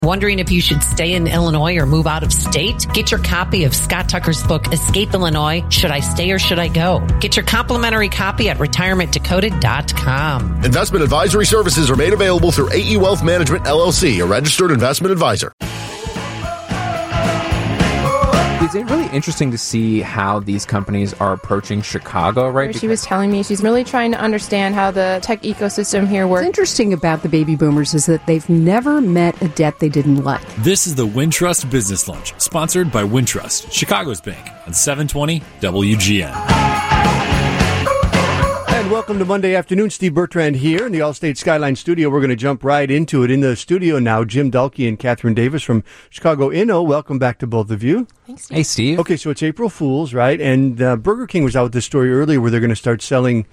Wondering if you should stay in Illinois or move out of state? Get your copy of Scott Tucker's book, Escape Illinois, Should I Stay or Should I Go? Get your complimentary copy at retirementdecoded.com. Investment advisory services are made available through AE Wealth Management, LLC, a registered investment advisor. It's really interesting to see how these companies are approaching Chicago, right? She was telling me she's really trying to understand how the tech ecosystem here works. What's interesting about the baby boomers is that they've never met a debt they didn't like. This is the Wintrust Business Lunch, sponsored by Wintrust, Chicago's bank, on 720 WGN. And welcome to Monday afternoon. Steve Bertrand here in the Allstate Skyline studio. We're going to jump right into it. In the studio now, Jim Dulke and Catherine Davis from Chicago Inno. Welcome back to both of you. Thanks, Steve. Hey, Steve. Okay, so it's April Fool's, right? And Burger King was out with this story earlier where they're going to start selling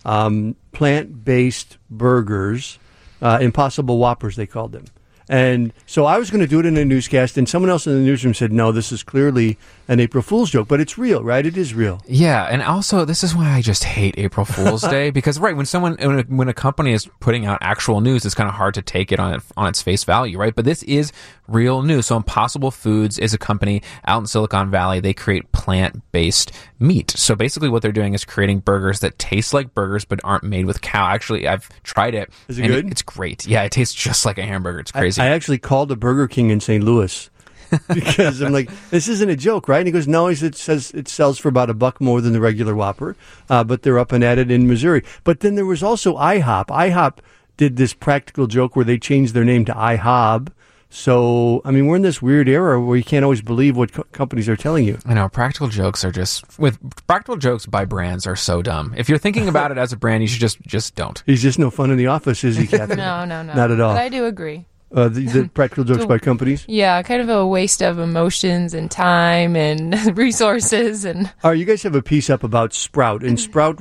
plant-based burgers, Impossible Whoppers, they called them. And so I was going to do it in a newscast, and someone else in the newsroom said, no, this is clearly an April Fool's joke, but it's real, right? It is real. Yeah, and also this is why I just hate April Fool's Day, because right when a company is putting out actual news, it's kind of hard to take it on its face value, right? But this is real news. So Impossible Foods is a company out in Silicon Valley. They create plant-based meat. So basically what they're doing is creating burgers that taste like burgers but aren't made with cow. Actually, I've tried it. Is it good? It's great. Yeah, it tastes just like a hamburger. It's crazy. I actually called a Burger King in St. Louis because I'm like, this isn't a joke, right? And he goes, no, it says it sells for about $1 more than the regular Whopper, but they're up and at it in Missouri. But then there was also IHOP. IHOP did this practical joke where they changed their name to IHOB. So, I mean, we're in this weird era where you can't always believe what companies are telling you. I know, practical jokes by brands are so dumb. If you're thinking about it as a brand, you should just don't. He's just no fun in the office, is he, Catherine? No. Not at all. But I do agree. The practical jokes by companies? Yeah, kind of a waste of emotions and time and resources. And all right, you guys have a piece up about Sprout, and Sprout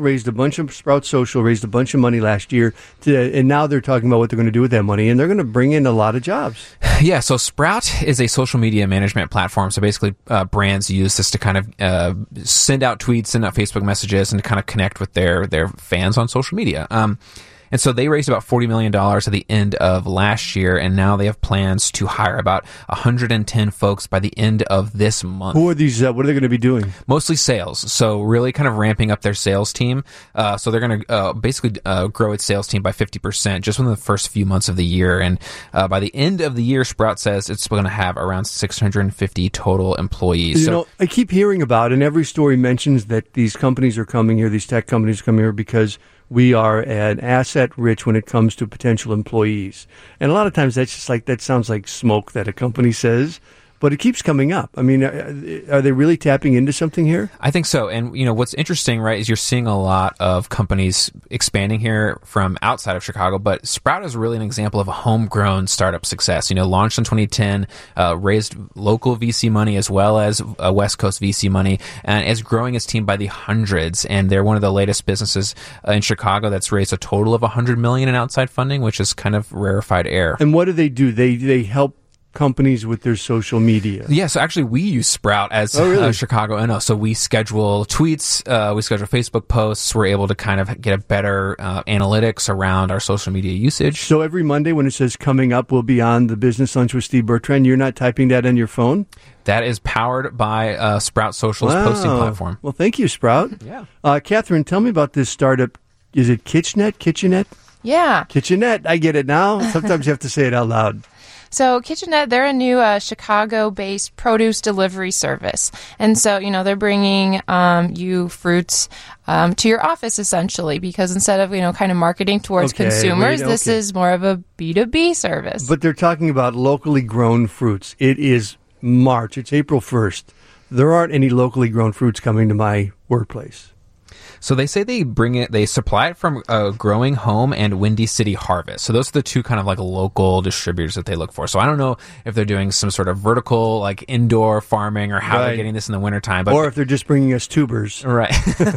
Social raised a bunch of money last year, and now they're talking about what they're going to do with that money, and they're going to bring in a lot of jobs. Yeah, so Sprout is a social media management platform. So basically, brands use this to kind of send out tweets, send out Facebook messages, and to kind of connect with their fans on social media. And so they raised about $40 million at the end of last year, and now they have plans to hire about 110 folks by the end of this month. Who are these? What are they going to be doing? Mostly sales. So really kind of ramping up their sales team. So they're going to basically grow its sales team by 50% just within the first few months of the year. And by the end of the year, Sprout says it's going to have around 650 total employees. You know, I keep hearing about, and every story mentions that these companies are coming here, these tech companies are coming here because we are an asset rich when it comes to potential employees. And a lot of times that's just like, that sounds like smoke that a company says, but it keeps coming up. I mean, are they really tapping into something here? I think so. And, you know, what's interesting, right, is you're seeing a lot of companies expanding here from outside of Chicago, but Sprout is really an example of a homegrown startup success. You know, launched in 2010, raised local VC money as well as West Coast VC money, and is growing its team by the hundreds. And they're one of the latest businesses in Chicago that's raised a total of $100 million in outside funding, which is kind of rarefied air. And what do? They help companies with their social media. Yeah, so actually we use Sprout as Chicago Inno. So we schedule tweets, we schedule Facebook posts. We're able to kind of get a better analytics around our social media usage. So every Monday when it says coming up, we'll be on the Business Lunch with Steve Bertrand. You're not typing that on your phone? That is powered by Sprout Social's posting platform. Well, thank you, Sprout. Yeah. Catherine, tell me about this startup. Is it Kitchenette? yeah. Kitchenette. I get it now. Sometimes you have to say it out loud. So Kitchenette, they're a new Chicago-based produce delivery service. And so, you know, they're bringing you fruits to your office, essentially, because instead of, you know, kind of marketing towards consumers, this is more of a B2B service. But they're talking about locally grown fruits. It is March. It's April 1st. There aren't any locally grown fruits coming to my workplace. So they say they supply it from Growing Home and Windy City Harvest. So those are the two kind of like local distributors that they look for. So I don't know if they're doing some sort of vertical, like indoor farming or how they're getting this in the wintertime. Or if they're just bringing us tubers. Right.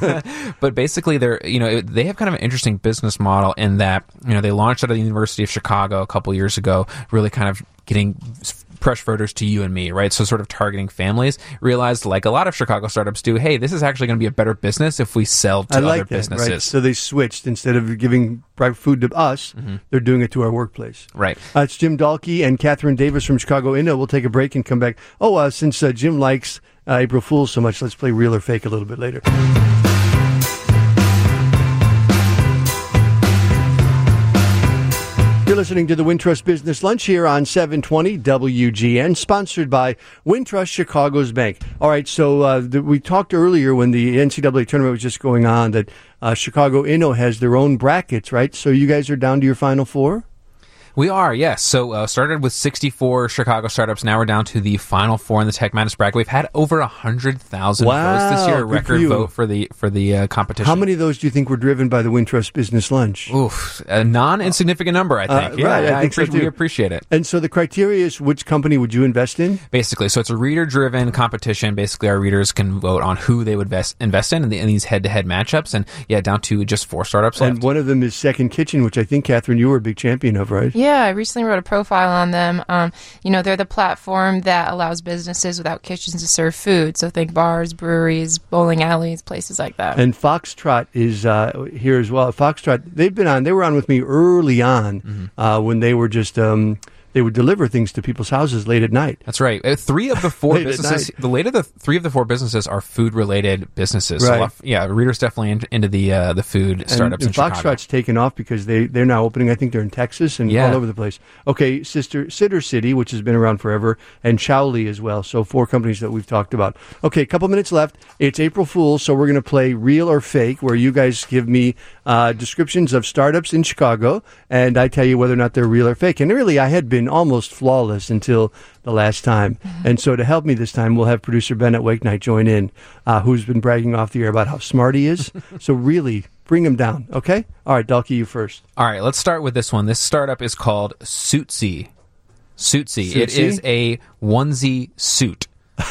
But basically they have kind of an interesting business model in that, you know, they launched out of the University of Chicago a couple years ago, really kind of getting fresh produce to you and me, right? So sort of targeting families, realized, like a lot of Chicago startups do, hey, this is actually going to be a better business if we sell to other businesses. Right? So they switched. Instead of giving food to us, they're doing it to our workplace. Right. It's Jim Dahlke and Catherine Davis from Chicago Inno. We'll take a break and come back. Since Jim likes April Fool's so much, let's play Real or Fake a little bit later. You're listening to the Wintrust Business Lunch here on 720 WGN, sponsored by Wintrust Chicago's Bank. All right, so we talked earlier when the NCAA tournament was just going on that Chicago Inno has their own brackets, right? So you guys are down to your Final Four? We are, yes. So started with 64 Chicago startups. Now we're down to the Final Four in the Tech Madness bracket. We've had over 100,000 votes this year, a record vote for the competition. How many of those do you think were driven by the Wintrust Business Lunch? Oof, a non-insignificant number, I think. Right, I think so too. We appreciate it. And so the criteria is which company would you invest in? Basically, so it's a reader-driven competition. Basically, our readers can vote on who they would invest in these head-to-head matchups. And down to just 4 startups left. And one of them is Second Kitchen, which I think, Catherine, you were a big champion of, right? Yeah, I recently wrote a profile on them. They're the platform that allows businesses without kitchens to serve food. So think bars, breweries, bowling alleys, places like that. And Foxtrot is here as well. Foxtrot, they were on with me early on when they were just... they would deliver things to people's houses late at night. That's right. 3 of the 4 businesses, the 3 of the 4 businesses are food-related businesses. Right. So, readers definitely into the food startups in Chicago. Foxtrot's taken off because they're now opening. I think they're in Texas and all over the place. Okay, Sitter City, which has been around forever, and Chowley as well. So 4 companies that we've talked about. Okay, a couple minutes left. It's April Fool's, so we're going to play Real or Fake, where you guys give me descriptions of startups in Chicago, and I tell you whether or not they're real or fake. And really, I had been almost flawless until the last time. And so to help me this time, we'll have producer Bennett Wakenight join in, who's been bragging off the air about how smart he is. So really, bring him down, okay? All right, Dahlke, you first. All right, let's start with this one. This startup is called Suitsy. Suitsy. It is a onesie suit.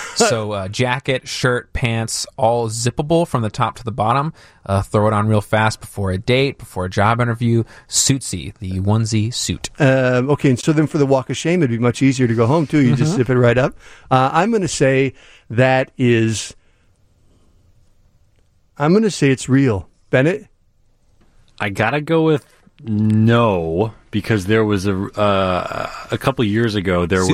So jacket, shirt, pants, all zippable from the top to the bottom. Throw it on real fast before a date, before a job interview. Suitsy, the onesie suit. Okay, and so then for the walk of shame, it'd be much easier to go home, too. You just zip it right up. I'm going to say it's real. Bennett? I got to go with no, because there was a couple years ago, there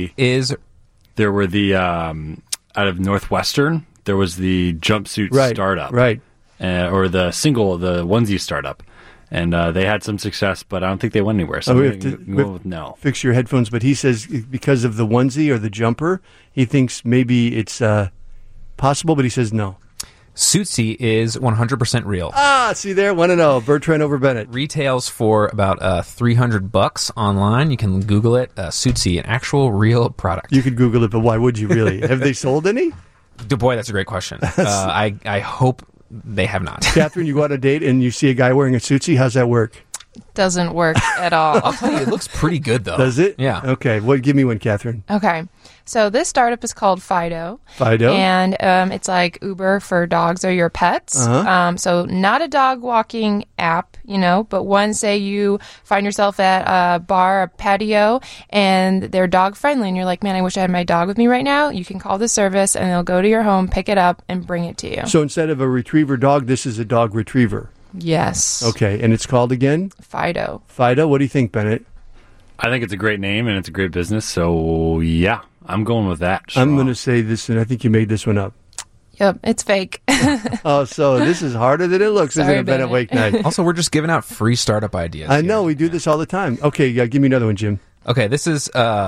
were the out of Northwestern, there was the jumpsuit startup. Right. Or the onesie startup. And they had some success, but I don't think they went anywhere. So we have to go with no. Fix your headphones. But he says because of the onesie or the jumper, he thinks maybe it's possible, but he says no. Suitsy is 100% real. See there, 1-0. Bertrand over Bennett. Retails for about $300 online. You can Google it. Suitsy, an actual real product. You could Google it, but why would you really? Have they sold any? Boy, that's a great question. I hope they have not. Catherine, you go on a date and you see a guy wearing a Suitsy. How's that work? Doesn't work at all. I'll tell you, it looks pretty good, though. Does it? Yeah. Okay. Give me one, Catherine. Okay. So this startup is called Fido. Fido. And it's like Uber for dogs or your pets. So not a dog walking app, but one, say you find yourself at a bar, a patio, and they're dog friendly, and you're like, man, I wish I had my dog with me right now. You can call the service, and they'll go to your home, pick it up, and bring it to you. So instead of a retriever dog, this is a dog retriever. Yes. Okay. And it's called again? Fido. Fido. What do you think, Bennett? I think it's a great name and it's a great business. So, yeah, I'm going with that. I'm going to say this, and I think you made this one up. Yep, it's fake. So this is harder than it looks, isn't it, Bennett Wakenight? Also, we're just giving out free startup ideas. I know, we do this all the time. Okay, give me another one, Jim. Okay, this is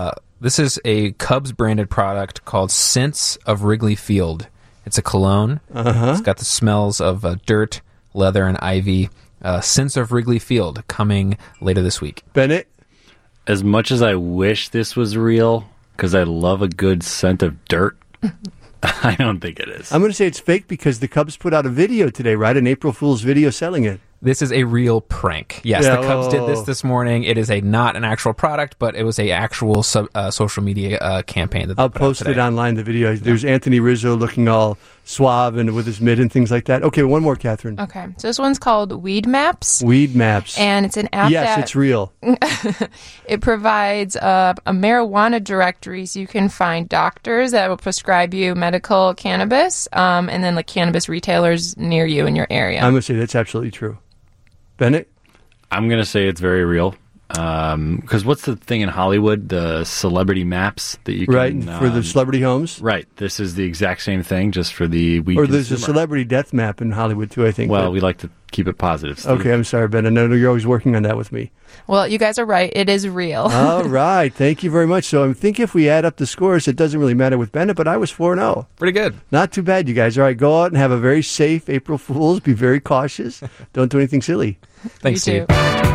a Cubs branded product called Scents of Wrigley Field. It's a cologne. It's got the smells of dirt, leather, and ivy. Scents of Wrigley Field coming later this week. Bennett? As much as I wish this was real, because I love a good scent of dirt, I don't think it is. I'm going to say it's fake because the Cubs put out a video today, right? An April Fool's video selling it. This is a real prank. Yes, the Cubs did this morning. It is not an actual product, but it was a actual social media campaign. That I'll post it online, the video. There's Anthony Rizzo looking all suave and with his mitt and things like that. Okay, one more, Catherine. Okay, so this one's called Weed Maps. Weed Maps. And it's an app Yes, it's real. It provides a marijuana directory, so you can find doctors that will prescribe you medical cannabis, and then like cannabis retailers near you in your area. I'm going to say that's absolutely true. Bennett? I'm going to say it's very real. Because what's the thing in Hollywood? The celebrity maps that you can... Right, for the celebrity homes? Right. This is the exact same thing, just for the weed Or there's consumer. a celebrity death map in Hollywood, too, I think. Well, we like to keep it positive, Steve. Okay, I'm sorry, Ben. I know you're always working on that with me. Well, you guys are right. It is real. All right. Thank you very much. So I think if we add up the scores, it doesn't really matter with Bennett, but I was 4-0. Pretty good. Not too bad, you guys. All right, go out and have a very safe April Fool's. Be very cautious. Don't do anything silly. Thanks, Steve.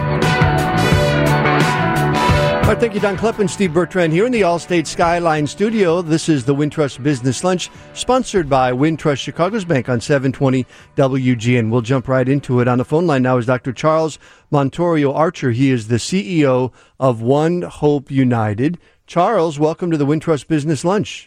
All right, thank you, Don Kleppen, Steve Bertrand here in the Allstate Skyline studio. This is the Wintrust Business Lunch, sponsored by Wintrust Chicago's Bank on 720 WGN. We'll jump right into it. On the phone line now is Dr. Charles Montorio Archer. He is the CEO of One Hope United. Charles, welcome to the Wintrust Business Lunch.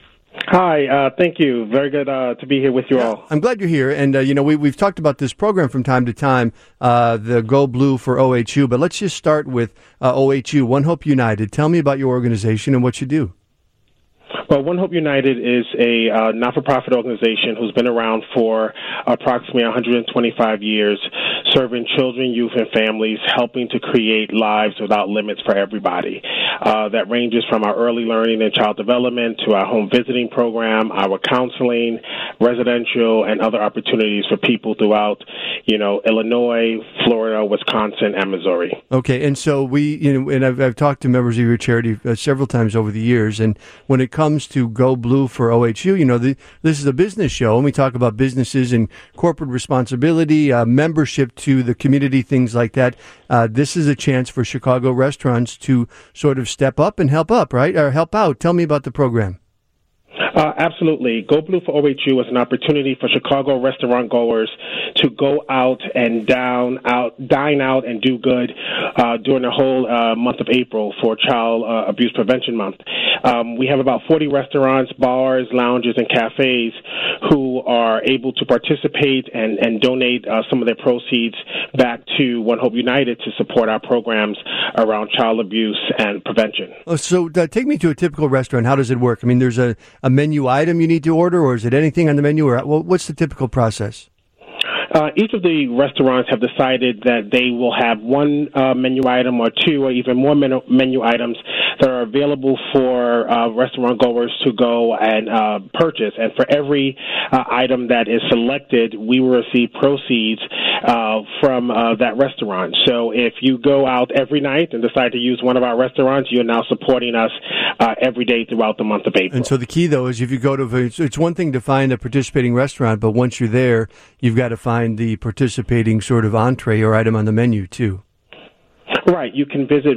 Hi, thank you. Very good to be here with you all. I'm glad you're here. And, we've talked about this program from time to time, the Go Blue for OHU. But let's just start with OHU, One Hope United. Tell me about your organization and what you do. Well, One Hope United is a not-for-profit organization who's been around for approximately 125 years, serving children, youth, and families, helping to create lives without limits for everybody. That ranges from our early learning and child development to our home visiting program, our counseling, residential, and other opportunities for people throughout, Illinois, Florida, Wisconsin, and Missouri. Okay, and so and I've talked to members of your charity several times over the years, and when it comes to Go Blue for OHU, this is a business show, and we talk about businesses and corporate responsibility, membership to the community, things like that. This is a chance for Chicago restaurants to sort of step up and help up, right? Or help out. Tell me about the program. Absolutely. Go Blue for OHU is an opportunity for Chicago restaurant goers to go out and dine out and do good during the whole month of April for Child Abuse Prevention Month. We have about 40 restaurants, bars, lounges, and cafes who are able to participate and donate some of their proceeds back to One Hope United to support our programs around child abuse and prevention. So take me to a typical restaurant. How does it work? I mean, there's a menu item you need to order, or is it anything on the menu? Or what's the typical process? Each of the restaurants have decided that they will have one menu item or two or even more menu items that are available for restaurant goers to go and purchase. And for every item that is selected, we will receive proceeds from that restaurant. So if you go out every night and decide to use one of our restaurants, you're now supporting us every day throughout the month of April. And so the key, though, is if you go to, it's one thing to find a participating restaurant, but once you're there, you've got to find the participating sort of entree or item on the menu, too. Right. You can visit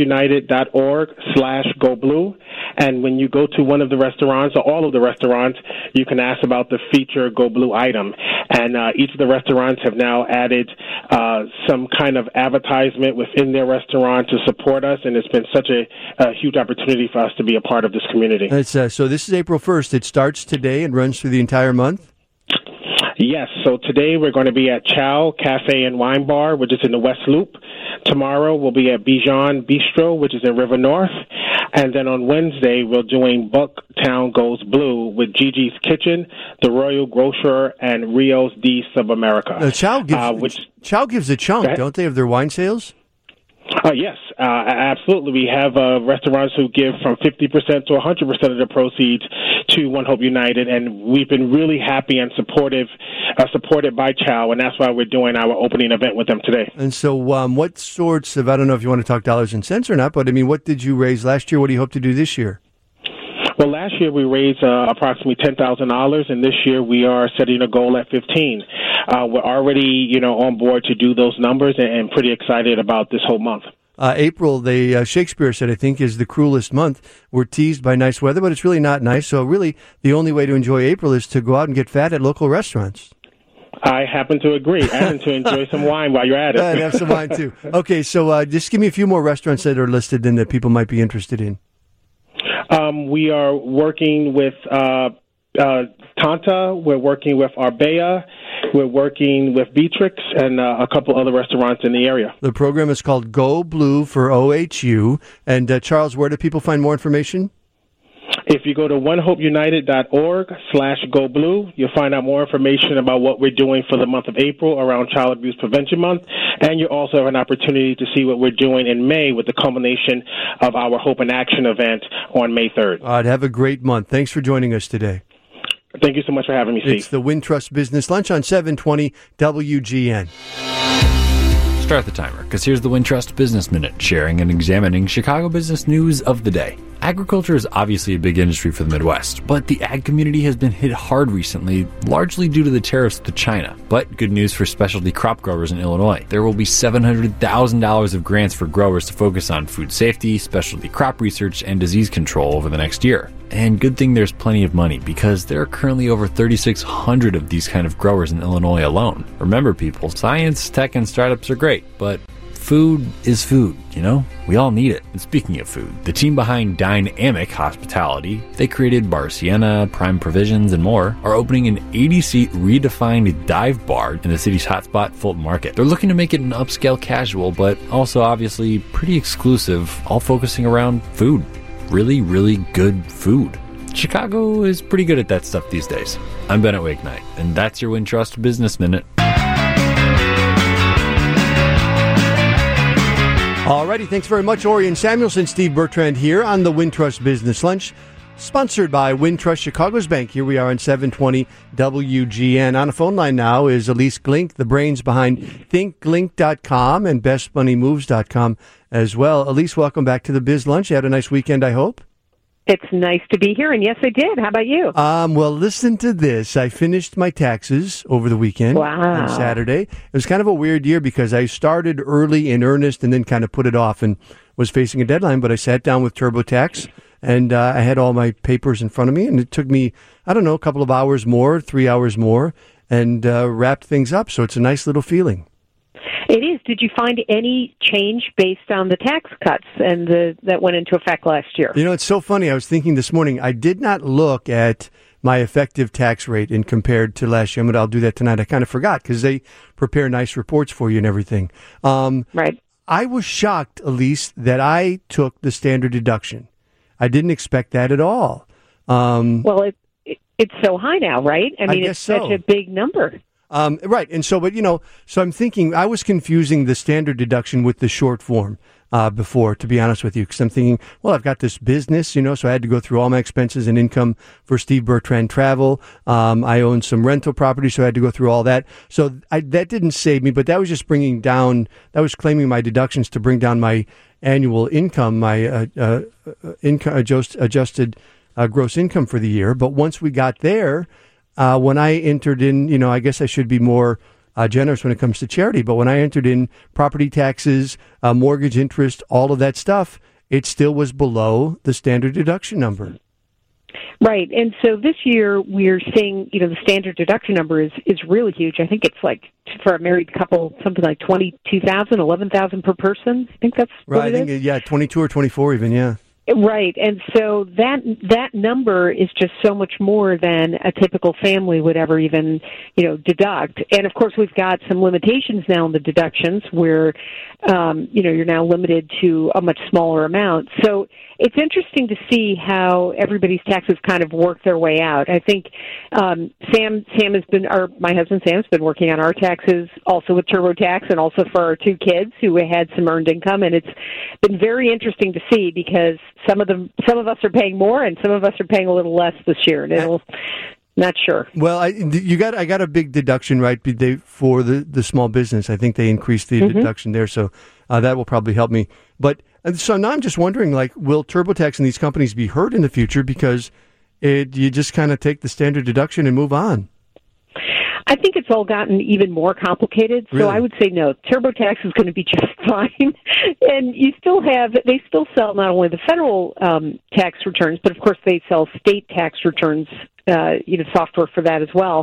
onehopeunited.org/GoBlue, and when you go to one of the restaurants or all of the restaurants, you can ask about the feature Go Blue item. And each of the restaurants have now added some kind of advertisement within their restaurant to support us, and it's been such a huge opportunity for us to be a part of this community. So this is April 1st. It starts today and runs through the entire month? Yes, so today we're going to be at Chow Cafe and Wine Bar, which is in the West Loop. Tomorrow we'll be at Bijan Bistro, which is in River North. And then on Wednesday we're doing Bucktown Goes Blue with Gigi's Kitchen, The Royal Grocer, and Rio's D Sub-America. Chow gives a chunk, don't they, of their wine sales? Yes, absolutely. We have restaurants who give from 50% to 100% of the proceeds to One Hope United, and we've been really happy and supported by Chow, and that's why we're doing our opening event with them today. And so what sorts of, I don't know if you want to talk dollars and cents or not, but I mean, what did you raise last year? What do you hope to do this year? Well, last year we raised approximately $10,000, and this year we are setting a goal at $15,000. We're already, on board to do those numbers, and pretty excited about this whole month. April, Shakespeare said, I think, is the cruelest month. We're teased by nice weather, but it's really not nice. So really, the only way to enjoy April is to go out and get fat at local restaurants. I happen to agree, and to enjoy some wine while you're at it. And have some wine, too. Okay, so just give me a few more restaurants that are listed and that people might be interested in. We are working with Tanta. We're working with Arbea. We're working with Beatrix and a couple other restaurants in the area. The program is called Go Blue for OHU. And Charles, where do people find more information? If you go to onehopeunited.org/Go Blue, you'll find out more information about what we're doing for the month of April around Child Abuse Prevention Month. And you also have an opportunity to see what we're doing in May with the culmination of our Hope in Action event on May 3rd. All right, have a great month. Thanks for joining us today. Thank you so much for having me, Steve. It's the Wintrust Business Lunch on 720 WGN. Start the timer, because here's the Wintrust Business Minute, sharing and examining Chicago business news of the day. Agriculture is obviously a big industry for the Midwest, but the ag community has been hit hard recently, largely due to the tariffs to China. But good news for specialty crop growers in Illinois. There will be $700,000 of grants for growers to focus on food safety, specialty crop research, and disease control over the next year. And good thing there's plenty of money, because there are currently over 3,600 of these kind of growers in Illinois alone. Remember, people, science, tech, and startups are great, but food is food, you know? We all need it. And speaking of food, the team behind Dynamic Hospitality, they created Bar Sienna, Prime Provisions, and more, are opening an 80-seat redefined dive bar in the city's hotspot, Fulton Market. They're looking to make it an upscale casual, but also obviously pretty exclusive, all focusing around food. Really, really good food. Chicago is pretty good at that stuff these days. I'm Bennett Wakenight, and that's your Wintrust Business Minute. Alrighty, thanks very much, Orion Samuelson, Steve Bertrand here on the Wintrust Business Lunch, sponsored by Wintrust Chicago's Bank. Here we are on 720 WGN. On the phone line now is Elise Glink, the brains behind ThinkGlink.com and BestMoneyMoves.com as well. Elise, welcome back to the Biz Lunch. You had a nice weekend, I hope? It's nice to be here, and yes, I did. How about you? Well, listen to this. I finished my taxes over the weekend on Saturday. It was kind of a weird year because I started early in earnest and then kind of put it off and was facing a deadline, but I sat down with TurboTax, and I had all my papers in front of me, and it took me, I don't know, a couple of hours more, 3 hours more, and wrapped things up. So it's a nice little feeling. It is. Did you find any change based on the tax cuts and that went into effect last year? You know, it's so funny. I was thinking this morning, I did not look at my effective tax rate and compared to last year, but I'll do that tonight. I kind of forgot because they prepare nice reports for you and everything. Right. I was shocked, Elise, that I took the standard deduction. I didn't expect that at all. Well, it's so high now, right? I mean, it's such a big number. Right. And so, but, you know, so I'm thinking I was confusing the standard deduction with the short form before, to be honest with you, because I'm thinking, well, I've got this business, you know, so I had to go through all my expenses and income for Steve Bertrand Travel. I own some rental property, so I had to go through all that. So that didn't save me, but that was just bringing down, that was claiming my deductions to bring down my annual income, my income adjusted gross income for the year. But once we got there, when I entered in, you know, I guess I should be more generous when it comes to charity, but when I entered in property taxes, mortgage interest, all of that stuff, it still was below the standard deduction number. Right. And so this year we're seeing, you know, the standard deduction number is really huge. I think it's like, for a married couple, something like $22,000, $11,000 per person. I think that's right. I think, yeah, 22 or 24 even, yeah. Right, and so that number is just so much more than a typical family would ever even, you know, deduct. And of course, we've got some limitations now in the deductions where, you know, you're now limited to a much smaller amount. So it's interesting to see how everybody's taxes kind of work their way out. I think Sam has been, my husband Sam's been working on our taxes also with TurboTax and also for our two kids who had some earned income, and it's been very interesting to see because some of us are paying more and some of us are paying a little less this year, and not sure. Well, I got a big deduction, right, for the small business. I think they increased the deduction there, so that will probably help me. But so now I'm just wondering, like, will TurboTax and these companies be hurt in the future because you just kind of take the standard deduction and move on? I think it's all gotten even more complicated, so really? I would say no. TurboTax is going to be just fine, and they still sell not only the federal tax returns, but of course they sell state tax returns software for that as well.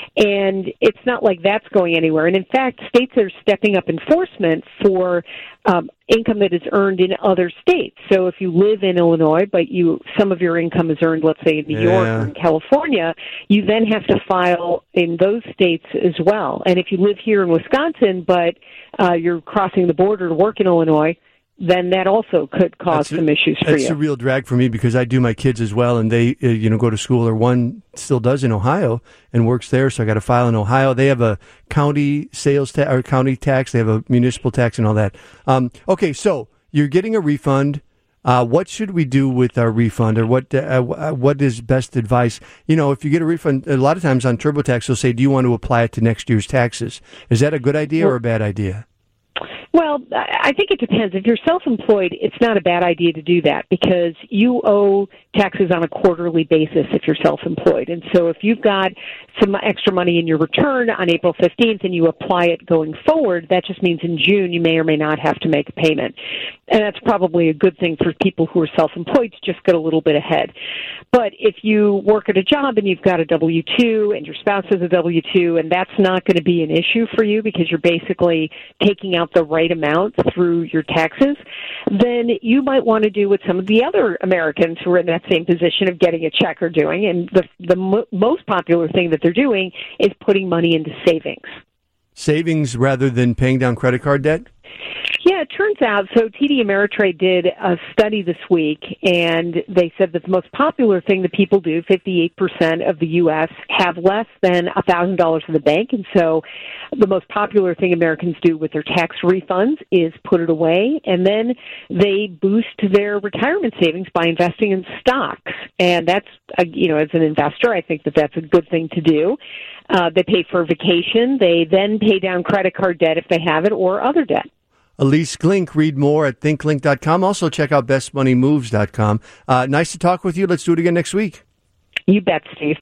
And it's not like that's going anywhere. And in fact, states are stepping up enforcement for income that is earned in other states. So if you live in Illinois, but some of your income is earned, let's say, in New York or in California, you then have to file in those states as well. And if you live here in Wisconsin, but you're crossing the border to work in Illinois, then that also could cause some issues for you. That's a real drag for me because I do my kids as well, and they go to school, or one still does in Ohio and works there, so I got to file in Ohio. They have a county sales tax or county tax. They have a municipal tax and all that. Okay, so you're getting a refund. What should we do with our refund, or what is best advice? If you get a refund, a lot of times on TurboTax, they'll say, do you want to apply it to next year's taxes? Is that a good idea or a bad idea? Well, I think it depends. If you're self-employed, it's not a bad idea to do that because you owe taxes on a quarterly basis if you're self-employed. And so if you've got some extra money in your return on April 15th and you apply it going forward, that just means in June you may or may not have to make a payment. And that's probably a good thing for people who are self-employed to just get a little bit ahead. But if you work at a job and you've got a W-2 and your spouse has a W-2, and that's not going to be an issue for you because you're basically taking out the right amount through your taxes, then you might want to do what some of the other Americans who are in that same position of getting a check are doing. And the most popular thing that they're doing is putting money into savings. Savings rather than paying down credit card debt? Yeah, it turns out, so TD Ameritrade did a study this week, and they said that the most popular thing that people do, 58% of the U.S., have less than $1,000 in the bank, and so the most popular thing Americans do with their tax refunds is put it away, and then they boost their retirement savings by investing in stocks, and that's, as an investor, I think that that's a good thing to do. They pay for a vacation. They then pay down credit card debt if they have it or other debt. Elise Glink, read more at thinklink.com. Also, check out bestmoneymoves.com. Nice to talk with you. Let's do it again next week. You bet, Steve.